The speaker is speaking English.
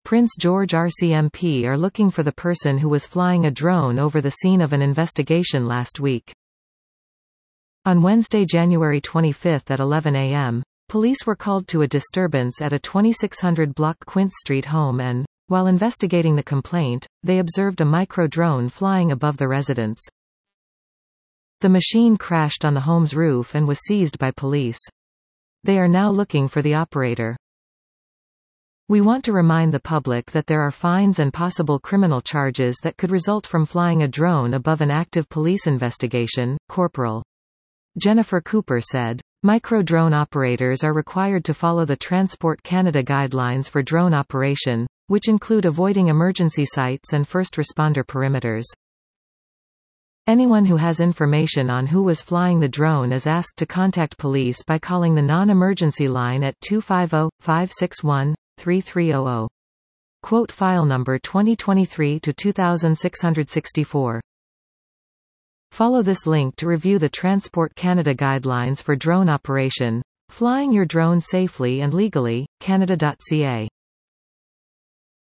Prince George RCMP are looking for the person who was flying a drone over the scene of an investigation last week. On Wednesday, January 25 at 11 a.m., police were called to a disturbance at a 2600 block Quint Street home and, while investigating the complaint, they observed a micro-drone flying above the residence. The machine crashed on the home's roof and was seized by police. They are now looking for the operator. We want to remind the public that there are fines and possible criminal charges that could result from flying a drone above an active police investigation, Corporal Jennifer Cooper said. Micro-drone operators are required to follow the Transport Canada guidelines for drone operation, which include avoiding emergency sites and first responder perimeters. Anyone who has information on who was flying the drone is asked to contact police by calling the non-emergency line at 250-561-3300. Quote file number 2023-2664. Follow this link to review the Transport Canada guidelines for drone operation. Flying your drone safely and legally, canada.ca.